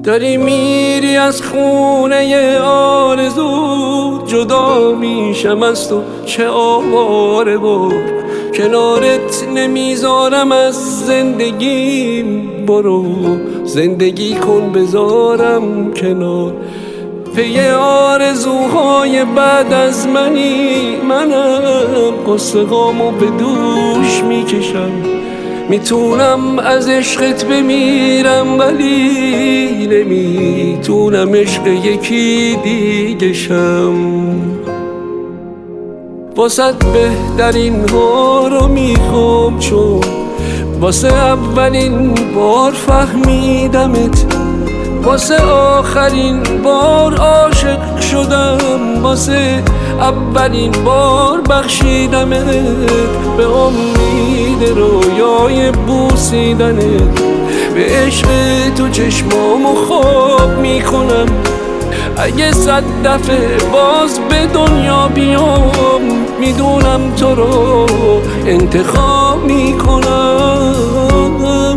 داری میری از خونه آرزو، جدا میشم از تو چه آواره بار، کنارت نمیذارم از زندگیم، برو زندگی کن بذارم کنار. پی آرزوهای بعد از منم قصه هامو به دوش میکشم، میتونم از عشقت بمیرم ولی نمیتونم عشق یکی دیگه شم. واسه بهترین ها رو میخوام، چون واسه اولین بار فهمیدمت، واسه آخرین بار عاشق شدم، واسه اولین بار بخشیدمت، به امید رویای بوسیدنت، به عشق تو چشمامو خواب میکنم. اگه 100 دفعه باز به دنیا بیام، میدونم تو رو انتخاب میکنم.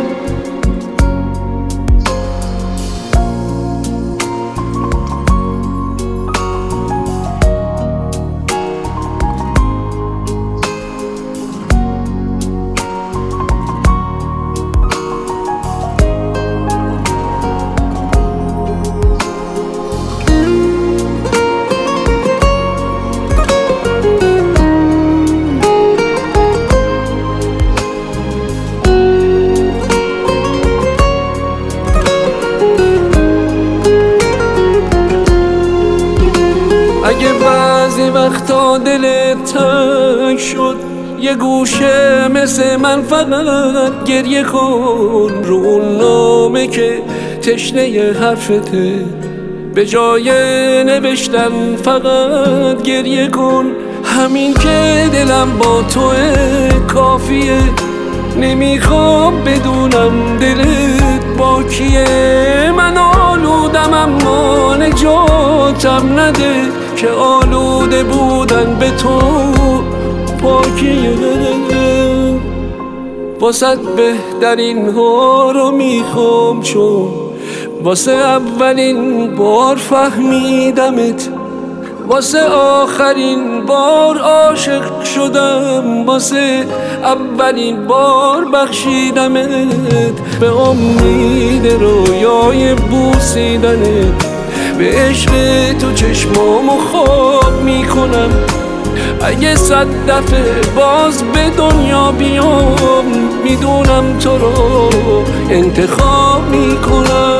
اگه بعضی وقتا دلت تنگ شد، یه گوشه مثل من فقط گریه کن، رو اون نامه که تشنه حرفته، به جای نوشتن فقط گریه کن. همین که دلم با توه کافیه، نمیخوام بدونم دلت با کیه. من آلودم اما نجاتم نده، که آلوده بودن به تو پاکیه. واسه بهترین ها رو میخوام، چون واسه اولین بار فهمیدمت، واسه آخرین بار عاشق شدم، واسه اولین بار بخشیدمت، به امید رویای بوسیدنت، به عشق تو چشمامو خواب میکنم. اگه 100 دفعه باز به دنیا بیام، میدونم تو رو انتخاب میکنم.